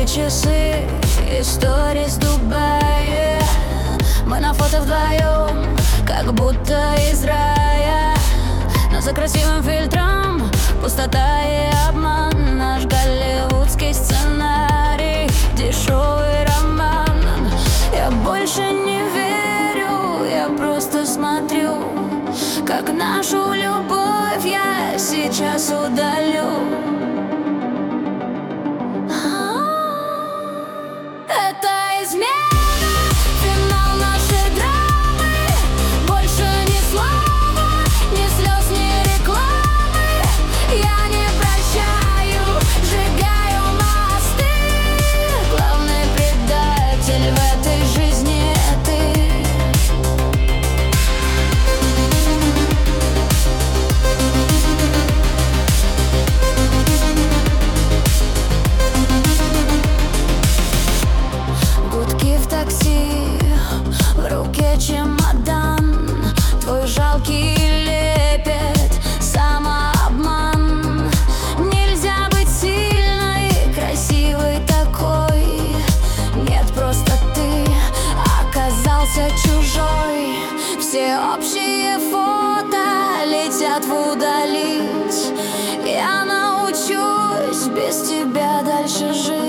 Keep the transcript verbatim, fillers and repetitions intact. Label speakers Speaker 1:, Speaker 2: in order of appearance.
Speaker 1: Руки, часы, истории с Дубая. Мы на фото вдвоем, как будто из рая. Но за красивым фильтром пустота и обман. Наш голливудский сценарий, дешевый роман. Я больше не верю, я просто смотрю, как нашу любовь я сейчас удалю. Это измена, финал нашей драмы. Больше ни слова, ни слез, ни рекламы. Я не прощаю, сжигаю мосты. Главный предатель в этой жизни ты. Гудки в такси, в руке чемодан. Твой жалкий лепет, самообман. Нельзя быть сильной, красивой такой. Нет, просто ты оказался чужой. Все общие фото летят в удалить. Я научусь без тебя дальше жить.